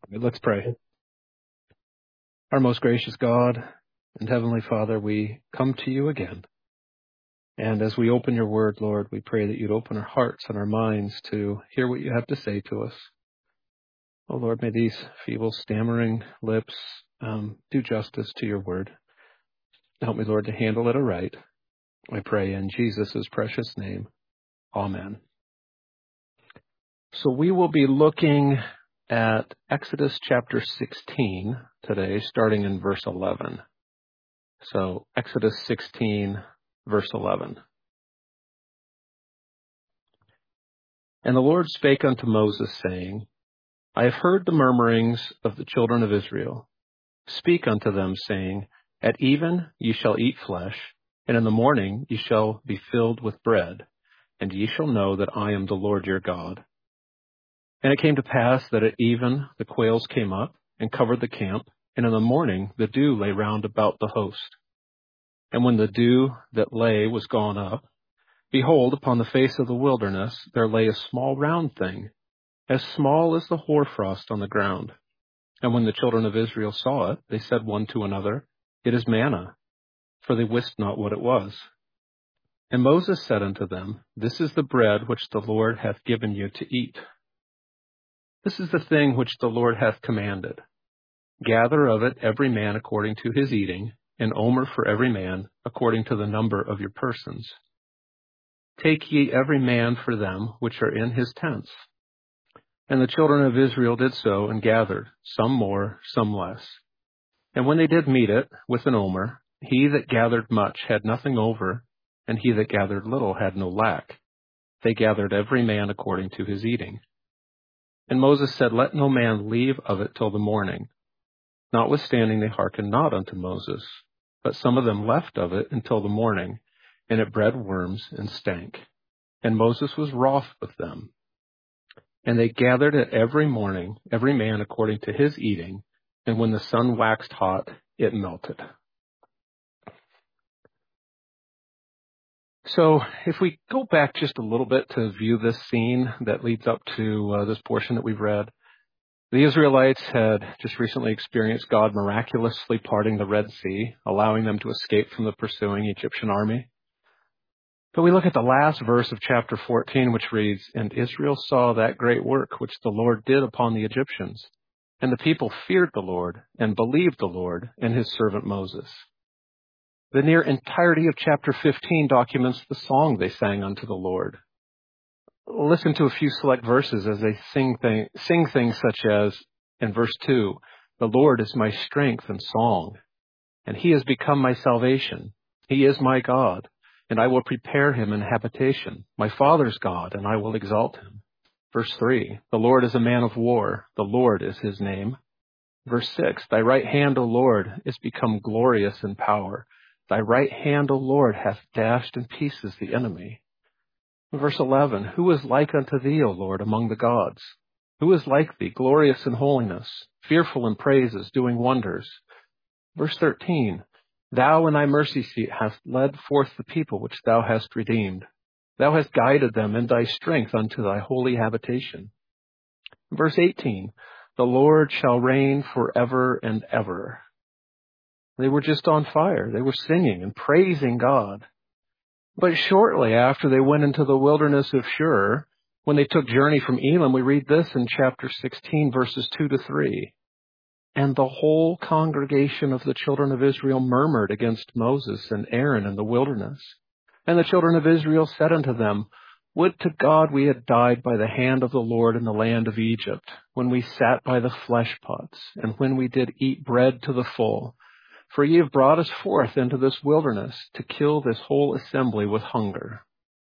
Let's pray. Our most gracious God and Heavenly Father, we come to you again. And as we open your word, Lord, we pray that you'd open our hearts and our minds to hear what you have to say to us. Oh, Lord, may these feeble, stammering lips do justice to your word. Help me, Lord, to handle it aright. I pray in Jesus' precious name. Amen. So we will be looking at Exodus chapter 16 today, starting in verse 11. So Exodus 16, verse 11. And the Lord spake unto Moses, saying, I have heard the murmurings of the children of Israel. Speak unto them, saying, At even ye shall eat flesh, and in the morning ye shall be filled with bread, and ye shall know that I am the Lord your God. And it came to pass that at even the quails came up and covered the camp, and in the morning the dew lay round about the host. And when the dew that lay was gone up, behold, upon the face of the wilderness there lay a small round thing, as small as the hoarfrost on the ground. And when the children of Israel saw it, they said one to another, It is manna, for they wist not what it was. And Moses said unto them, This is the bread which the Lord hath given you to eat. This is the thing which the Lord hath commanded. Gather of it every man according to his eating, an omer for every man, according to the number of your persons. Take ye every man for them which are in his tents. And the children of Israel did so, and gathered, some more, some less. And when they did meet it with an omer, he that gathered much had nothing over, and he that gathered little had no lack. They gathered every man according to his eating. And Moses said, Let no man leave of it till the morning. Notwithstanding they hearkened not unto Moses, but some of them left of it until the morning, and it bred worms and stank. And Moses was wroth with them. And they gathered it every morning, every man according to his eating, and when the sun waxed hot, it melted. So if we go back just a little bit to view this scene that leads up to this portion that we've read, the Israelites had just recently experienced God miraculously parting the Red Sea, allowing them to escape from the pursuing Egyptian army. But we look at the last verse of chapter 14, which reads, And Israel saw that great work which the Lord did upon the Egyptians. And the people feared the Lord and believed the Lord and his servant Moses. The near entirety of chapter 15 documents the song they sang unto the Lord. Listen to a few select verses as they sing things such as, in verse 2, The Lord is my strength and song, and he has become my salvation. He is my God, and I will prepare him an habitation, my father's God, and I will exalt him. Verse 3, The Lord is a man of war, the Lord is his name. Verse 6, Thy right hand, O Lord, is become glorious in power. Thy right hand, O Lord, hath dashed in pieces the enemy. Verse 11, Who is like unto thee, O Lord, among the gods? Who is like thee, glorious in holiness, fearful in praises, doing wonders? Verse 13, Thou in thy mercy seat hast led forth the people which thou hast redeemed. Thou hast guided them in thy strength unto thy holy habitation. Verse 18, The Lord shall reign forever and ever. They were just on fire. They were singing and praising God. But shortly after they went into the wilderness of Shur, when they took journey from Elim, we read this in chapter 16, verses 2 to 3. And the whole congregation of the children of Israel murmured against Moses and Aaron in the wilderness. And the children of Israel said unto them, Would to God we had died by the hand of the Lord in the land of Egypt, when we sat by the flesh pots, and when we did eat bread to the full. For ye have brought us forth into this wilderness to kill this whole assembly with hunger.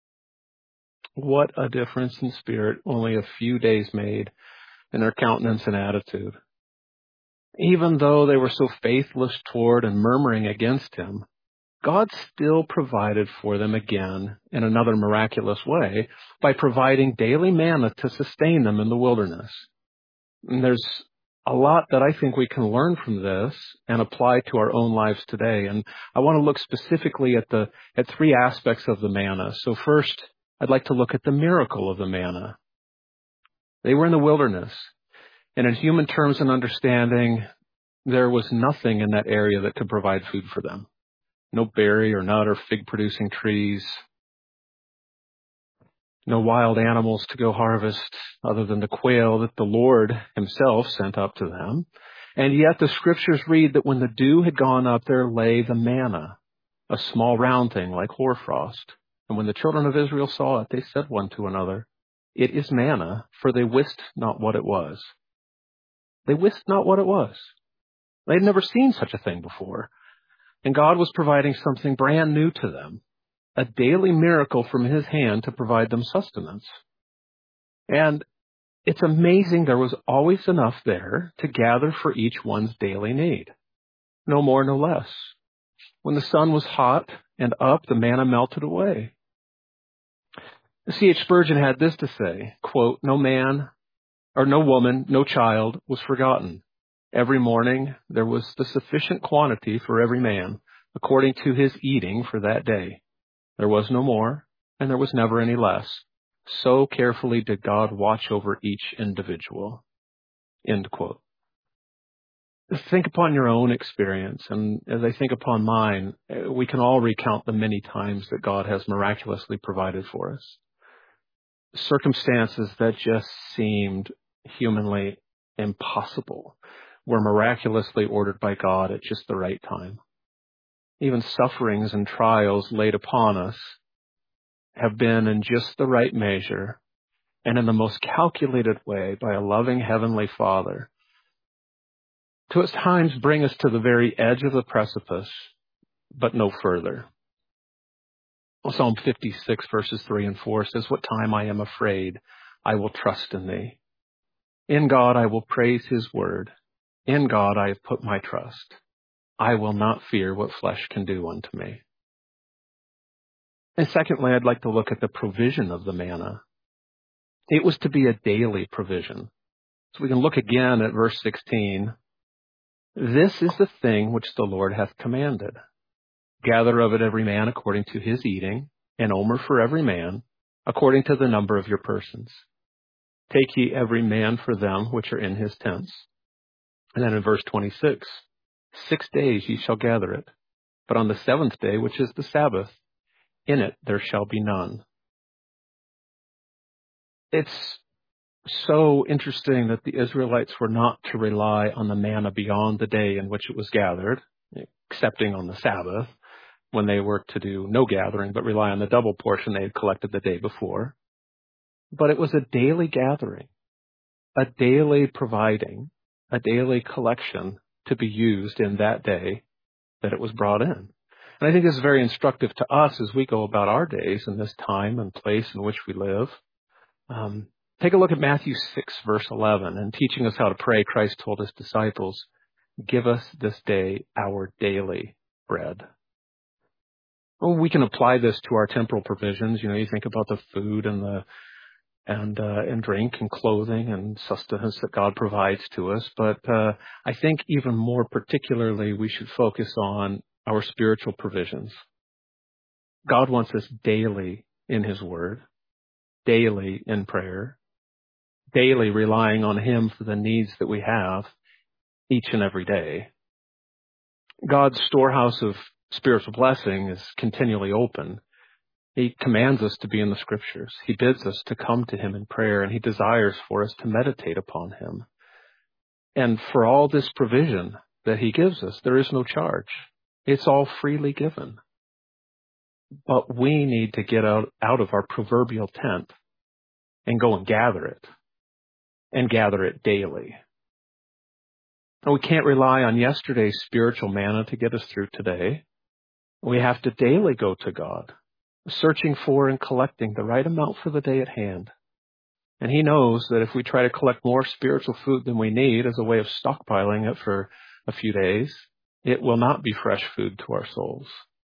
What a difference in spirit only a few days made in their countenance and attitude. Even though they were so faithless toward and murmuring against him, God still provided for them again in another miraculous way by providing daily manna to sustain them in the wilderness. And there's a lot that I think we can learn from this and apply to our own lives today. And I want to look specifically at three aspects of the manna. So first, I'd like to look at the miracle of the manna. They were in the wilderness, And in human terms and understanding, there was nothing in that area that could provide food for them. No berry or nut or fig-producing trees, no wild animals to go harvest other than the quail that the Lord himself sent up to them. And yet the scriptures read that when the dew had gone up, there lay the manna, a small round thing like hoarfrost. And when the children of Israel saw it, they said one to another, "It is manna," for they wist not what it was. They wist not what it was. They had never seen such a thing before. And God was providing something brand new to them, a daily miracle from his hand to provide them sustenance. And it's amazing there was always enough there to gather for each one's daily need. No more, no less. When the sun was hot and up, the manna melted away. C.H. Spurgeon had this to say, quote, "No man or no woman, no child was forgotten. Every morning there was the sufficient quantity for every man, according to his eating for that day. There was no more, and there was never any less. So carefully did God watch over each individual." End quote. Think upon your own experience, and as I think upon mine, we can all recount the many times that God has miraculously provided for us. Circumstances that just seemed humanly impossible were miraculously ordered by God at just the right time. Even sufferings and trials laid upon us have been in just the right measure and in the most calculated way by a loving Heavenly Father to at times bring us to the very edge of the precipice, but no further. Psalm 56 verses 3 and 4 says, "What time I am afraid, I will trust in thee. In God I will praise his word. In God I have put my trust. I will not fear what flesh can do unto me." And secondly, I'd like to look at the provision of the manna. It was to be a daily provision. So we can look again at verse 16. "This is the thing which the Lord hath commanded. Gather of it every man according to his eating, an omer for every man, according to the number of your persons. Take ye every man for them which are in his tents." And then in verse 26, "6 days ye shall gather it, but on the seventh day, which is the Sabbath, in it there shall be none." It's so interesting that the Israelites were not to rely on the manna beyond the day in which it was gathered, excepting on the Sabbath, when they were to do no gathering, but rely on the double portion they had collected the day before. But it was a daily gathering, a daily providing, a daily collection to be used in that day that it was brought in. And I think this is very instructive to us as we go about our days in this time and place in which we live. Take a look at Matthew 6, verse 11. And teaching us how to pray, Christ told his disciples, "Give us this day our daily bread." Well, we can apply this to our temporal provisions. You think about the food and drink and clothing and sustenance that God provides to us. But I think even more particularly, we should focus on our spiritual provisions. God wants us daily in his word, daily in prayer, daily relying on him for the needs that we have each and every day. God's storehouse of spiritual blessing is continually open. He commands us to be in the scriptures. He bids us to come to him in prayer, and he desires for us to meditate upon him. And for all this provision that he gives us, there is no charge. It's all freely given. But we need to get out of our proverbial tent and go and gather it daily. And we can't rely on yesterday's spiritual manna to get us through today. We have to daily go to God, searching for and collecting the right amount for the day at hand. And he knows that if we try to collect more spiritual food than we need as a way of stockpiling it for a few days, it will not be fresh food to our souls.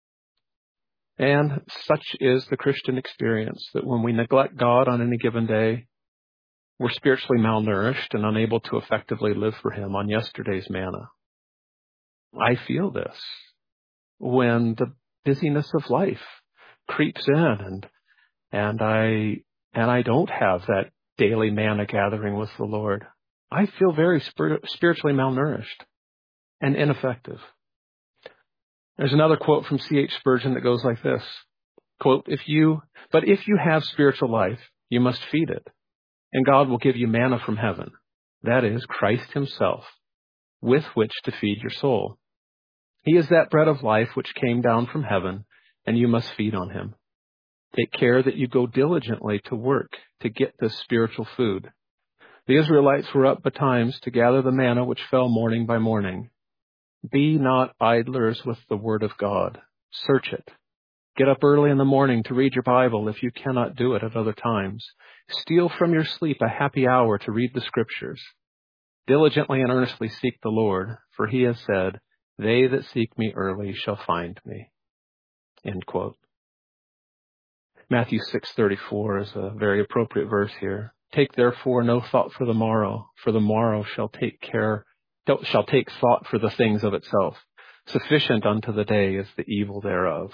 And such is the Christian experience, that when we neglect God on any given day, we're spiritually malnourished and unable to effectively live for him on yesterday's manna. I feel this when the busyness of life creeps in and I don't have that daily manna gathering with the Lord. I feel very spiritually malnourished and ineffective. There's another quote from C.H. Spurgeon that goes like this, quote, if you have spiritual life, you must feed it, and God will give you manna from heaven, that is, Christ himself, with which to feed your soul. He is that bread of life which came down from heaven, and you must feed on him. Take care that you go diligently to work to get this spiritual food. The Israelites were up betimes to gather the manna which fell morning by morning. Be not idlers with the word of God. Search it. Get up early in the morning to read your Bible if you cannot do it at other times. Steal from your sleep a happy hour to read the Scriptures. Diligently and earnestly seek the Lord, for he has said, they that seek me early shall find me. End quote. Matthew 6:34 is a very appropriate verse here. Take therefore no thought for the morrow shall take thought for the things of itself. Sufficient unto the day is the evil thereof.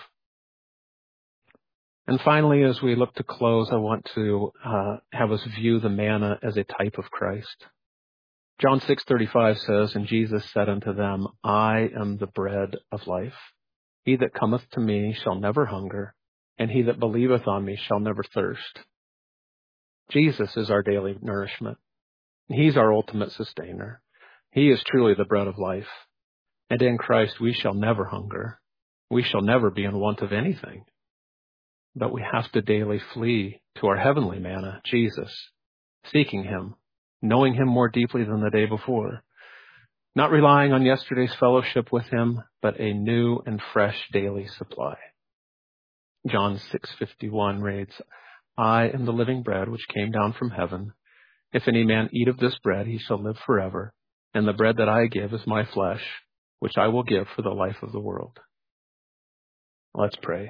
And finally, as we look to close, I want to have us view the manna as a type of Christ. John 6:35 says, and Jesus said unto them, I am the bread of life. He that cometh to me shall never hunger, and he that believeth on me shall never thirst. Jesus is our daily nourishment. He's our ultimate sustainer. He is truly the bread of life. And in Christ we shall never hunger. We shall never be in want of anything. But we have to daily flee to our heavenly manna, Jesus, seeking him, knowing him more deeply than the day before, not relying on yesterday's fellowship with him, but a new and fresh daily supply. John 6:51 reads, I am the living bread which came down from heaven. If any man eat of this bread, he shall live forever. And the bread that I give is my flesh, which I will give for the life of the world. Let's pray.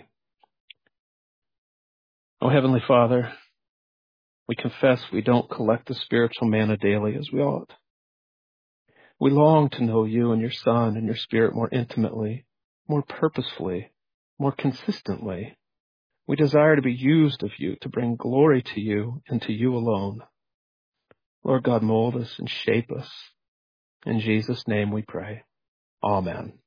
Oh, Heavenly Father, we confess we don't collect the spiritual manna daily as we ought. We long to know you and your Son and your Spirit more intimately, more purposefully, more consistently. We desire to be used of you to bring glory to you and to you alone. Lord God, mold us and shape us. In Jesus' name we pray. Amen.